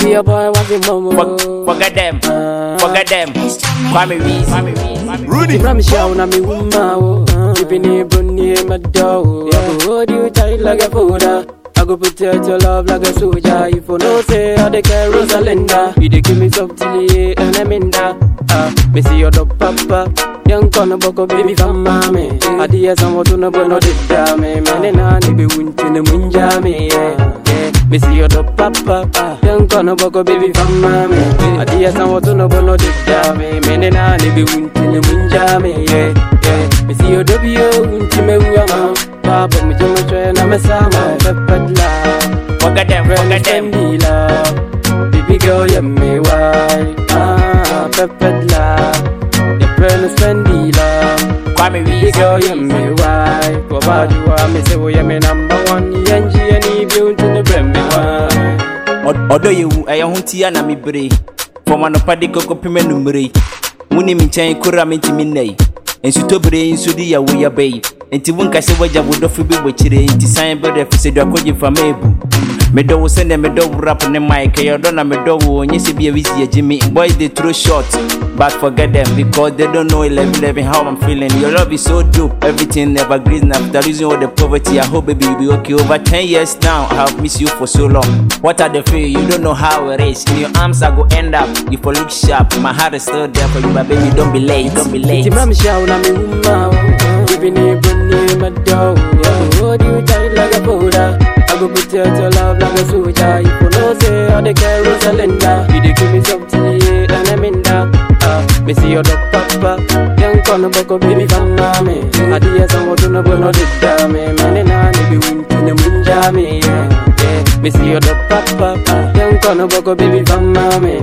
be a boy, what the mama. Forget them. Forget them. Kwame Reese. Rudy. From show na me woman. Keeping it bunny my door. Hold you tight like a folder. I go protect your love like a soldier. If you know say I dey care Rosalinda. You dey give me softly and I'm in that. Me see your dog papa. Young corner boko baby from mommy. I dey some what no bono did me. Man na ni be wunti ne munja me. Me see your dog papa. Young corner boko baby from mommy. I dey some what no bono did me. Man na ni be wunti ne munja me. Me see your dog yo wunti me uama. Papa me jomo try na me sama pepetla. Forget them. Forget them. Baby girl, you me why? Pepetla. Your friend is friendly love. Kwame Baby Reese. girl, you me why? Go bad you are me say we me number one. Yanji any beauty in the brand me why? Odo yewu eya huntia na mi bre. Foma no pade koko pime numre. Muni mi chan kura mi ntimi nei. Ensu to bre ensu di ya wo ya bei. Enti wonka se waja wodo fi bi wechire enti san bede fi se do akoje fa mebu. Me do wo send me do rap ne mic e do na me do wo nyese bi awisi ya jimi. Boys they throw shots but forget them because they don't know 11 how I'm feeling. Your love is so dope, everything never green after losing all the poverty. I hope baby you'll be okay. Over 10 years now I have missed you for so long. What are the feel? You don't know how it is. In your arms I go end up. You for look sharp. My heart is still there for you, but baby don't be late. Don't be late. Timam show na me woman. Keeping it bunny my door. Hold you tight like a folder. I go protect your love like a soldier. If you know say I dey care Rosalinda. You dey give me something and I'm in that. Me see your dog papa. Young corner boko baby from mommy. I dey some what no bono did me. Man na ni be wunti ne munja me. Me see your dog papa. Young corner boko baby from mommy.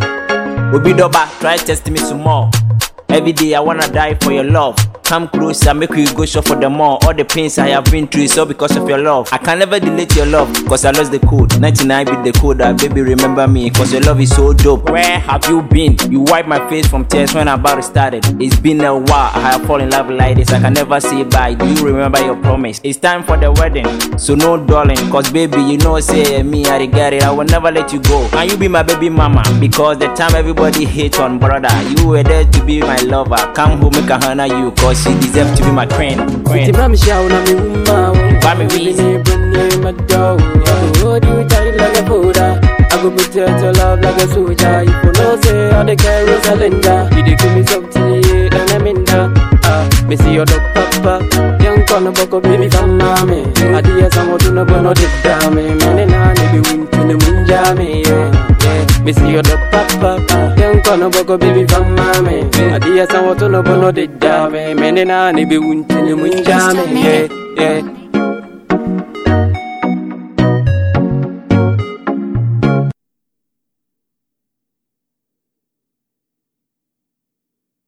Obi doba, try test me some more. Every day I wanna die for your love. Come closer, make you go shop for the more. All the pains I have been through is all because of your love. I can never delete your love, cause I lost the code. 99 be the code, baby remember me, cause your love is so dope. Where have you been? You wiped my face from tears when I about to started. It's been a while, I have fallen in love like this. I can never say bye, do you remember your promise? It's time for the wedding, so no darling. Cause baby, you know say me, I regret it. I will never let you go. Can you be my baby mama? Because the time everybody hates on brother, you were there to be my lover. Come home, make a honor you, cause she deserves to be my queen. Timam show na me woman. Kwame Reese. My door. Hold you tight like a folder. I go protect your love like a soldier. If you know say I dey care Rosalinda. You dey give me something and I'm in that. Me see your dog papa. Young corner boko baby from mommy. I dey some what no bono did me. Man na ni be wunti ne munja me. Me see your dog papa. Young corner boko baby from mommy. I dey some what no bono did me. Man na ni be wunti ne munja me.